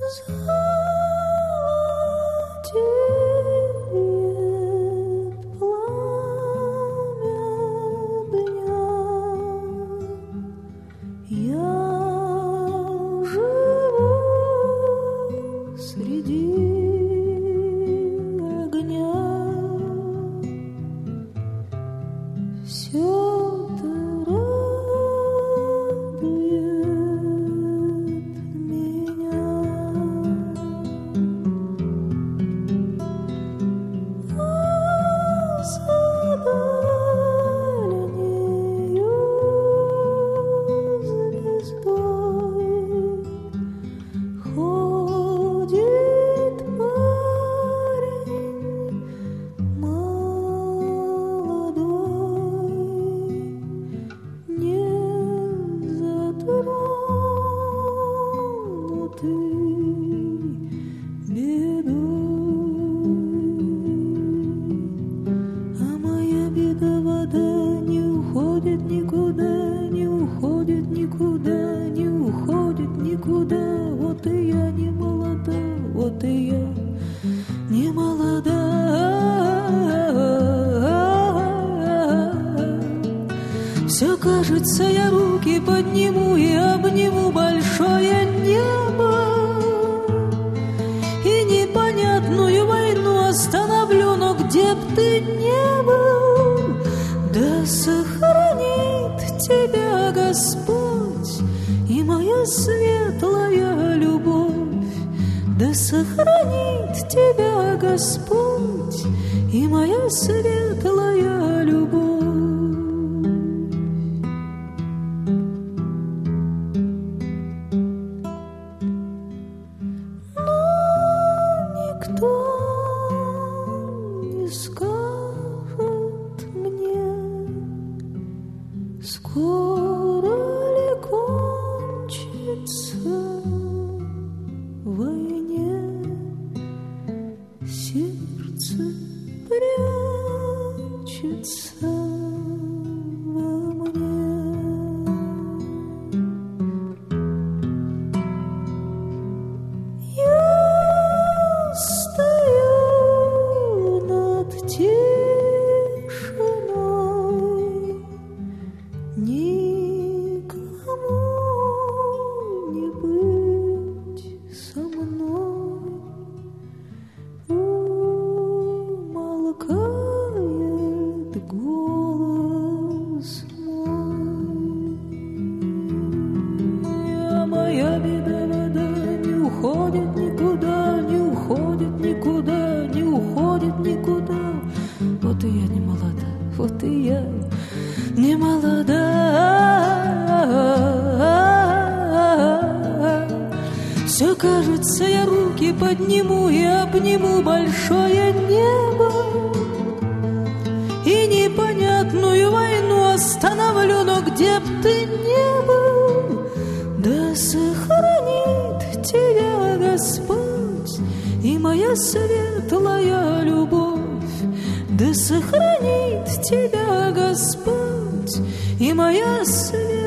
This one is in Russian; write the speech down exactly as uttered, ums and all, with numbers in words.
Все кажется, я руки подниму и обниму большое небо, и непонятную войну остановлю, но где б ты не был, да сохранит тебя Господь и моя светлая любовь, да сохранит тебя Господь и моя светлая любовь. Скоро ли кончится в войне, сердце прячется во мне. Я стою над тишиной, никому не быть со мной, умолкает голос мой. А моя беда вода не уходит никуда, не уходит никуда, не уходит никуда. Вот и я не молода, вот и я не молода. Все кажется, я руки подниму и обниму большое небо, и непонятную войну остановлю, но где б ты не был, да сохранит тебя Господь и моя светлая любовь, да сохранит тебя Господь и моя светлая